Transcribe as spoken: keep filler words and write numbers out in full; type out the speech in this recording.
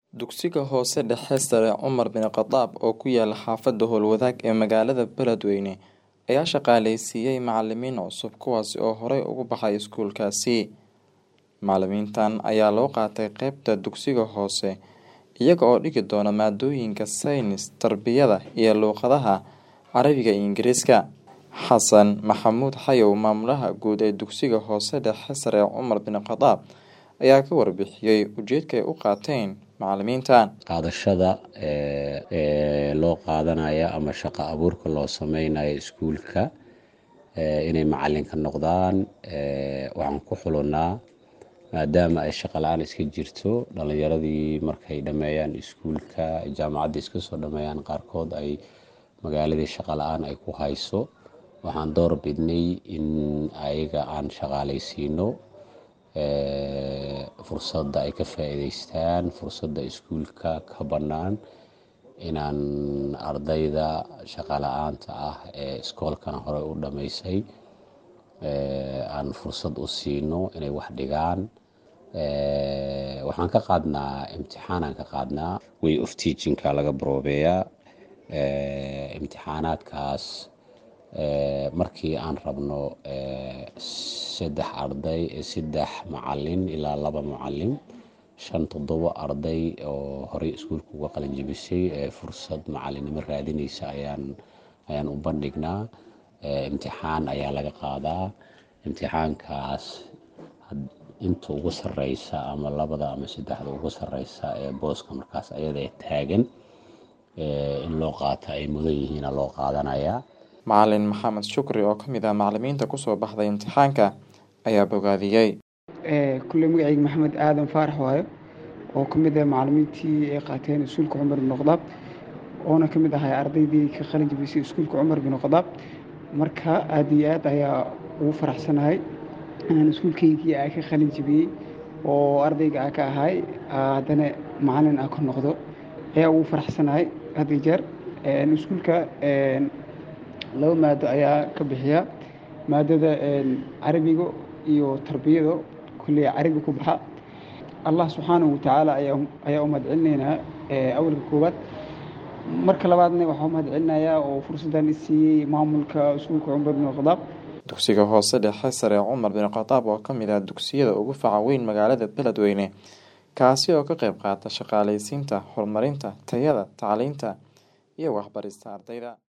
Dugsiga hoose dhexe sare Cumar bin Khadaab oo ku yaala xaafadda Howlwadaag ee magaalada Beledweyne ayaa shaqaaleysiiyay macalimiin cusub kuwaasi oo horey uga baxay iskuulkaasi. Macalimiintan ayaa loo qaatay qeybta dugsiga hoose iyaga oo dhigi doona maadooyinka saynis, tarbiyada iyo luqadaha Carabiga iyo Ingiriiska. Xasan Maxamuud Xayow, maamulaha guud ee dugsiga hoose dhexe sare Cumar bin Khadaab, ayaa ka warbixiyay ujeedka ay u qaateen macalimiintan. qaadashada ee ee loo qaadanaya ama shaqo abuurka loo sameynayo iskuulka ee inay macalin ka noqdaan ee waxaan ku xulunaa maadaama ay shaqo la'aan iska jirto dhalinyaradii markay dhameeyaan iskuulka jaamacadda iska soo dhameeyaan qaarkood ay magaaladii shaqo la'aan ay ku hayso. waxaan door bidnay in ayaga aan shaqaaleysiino ee fursadda ay ka faa'iideystaan fursadda iskuulka ka bannaan inaan ardayda shaqo la'aanta ah ee iskoolkana hore u dhameysay ee aan fursad u siino inay wax dhigaan. ee waxaan ka qaadnaa imtixaanan ka qaadnaa way of teachingka laga baroobeeyaa ee imtixaanaadkaas ee markii aan rabno ee saddex arday saddex macalin ilaa laba macalin shan toddoba arday oo horey iskuulka uga qalin jebisay ee fursad macalinimo raadinaysa ayaan ayaan u bandhignaa. ee imtixaan ayaa laga qaadaa imtixaankaas inta ugu sareysa ama labada ama saddexda ugu sareysa ee booska markaas ayada taagan ee in loo qaato ay mudan yihiin loo qaadanayaa. Macalin Maxamed Shukri oo kamid ah macalimiinta ku soo baxday imtixaanka ayaa bogaadiyay. ee kulli magacayga Maxamed Aadan Faarax waayo oo kamid ah macalimiintii ay qaateen iskuulka Cumar bin Khadaab oo kamid ah ardaydii ka qalin jebisay iskuulka Cumar bin Khadaab. marka aad iyo aad ayaa ugu faraxsanahay inaan iskuulkaygii ay ka qalin jebiyay oo ardayga ka ahay haddana macalin aan ka noqdo ayaa ugu faraxsanahay had iyo jeer. ee iskuulka ee laba maado ayaa ka bixiya maadada carabiga iyo tarbiyada kulli carabi ku baxa. Allah subhanahu wa ta'ala ayaa ayaa u madcilinayna ee awalka koobaad marka labaadna waxa u madcilinaya oo fursadan siiyay maamulka iskuulka Cumar bin Khadaab. Dugsiga hoose dhexe sare Cumar bin Khadaab oo kamid ah dugsiyada ugu faca weyn magaalada Beledweyne kaasi oo ka qayb qaata shaqaaleysiinta, horumarinta tayada tacliinta iyo waxbarista ardayda.